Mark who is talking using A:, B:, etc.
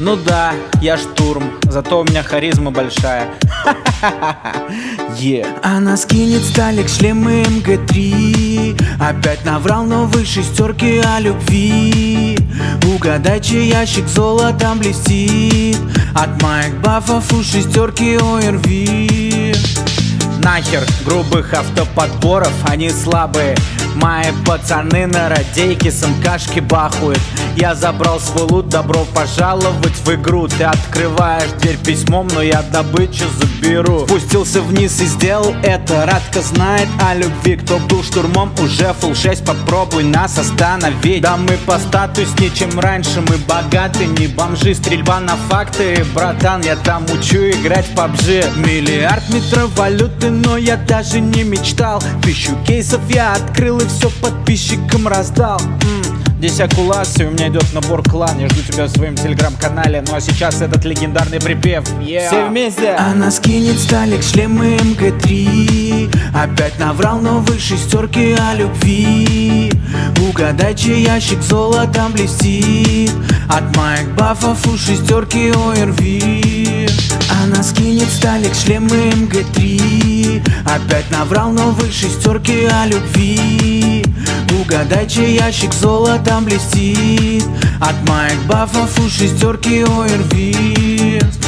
A: Ну да, я штурм, зато у меня харизма большая.
B: Она скинет сталик, шлемы МГ3. Опять наврал новый шестерки о любви. Угадай, чей ящик золотом блестит. От моих бафов у шестерки ОРВИ.
A: Нахер грубых автоподборов, они слабые. Мои пацаны на радейке с МКшки бахуют. Я забрал свой лут, добро пожаловать в игру. Ты открываешь дверь письмом, но я добычу заберу. Спустился вниз и сделал это, Радка знает о любви. Кто был штурмом, уже фулл 6, попробуй нас остановить. Да мы по статуснее, чем раньше, мы богаты, не бомжи. Стрельба на факты, братан, я там учу играть в PUBG. Миллиард метров валюты, но я даже не мечтал. 1000 кейсов я открыл и все подписчикам раздал. Здесь Акулас, и у меня идет набор клан. Я жду тебя в своем телеграм-канале. Ну а сейчас этот легендарный припев. Все вместе!
B: Она скинет сталик, шлемы МГ3. Опять наврал новый шестерки о любви. Угадай, чей ящик золотом блестит. От моих бафов у шестерки ОРВИ. Она скинет сталик, шлемы МГ3. Опять наврал новый шестерки о любви. Угадай, чей ящик золотом блестит. От моих бафов у шестерки ОРВИ.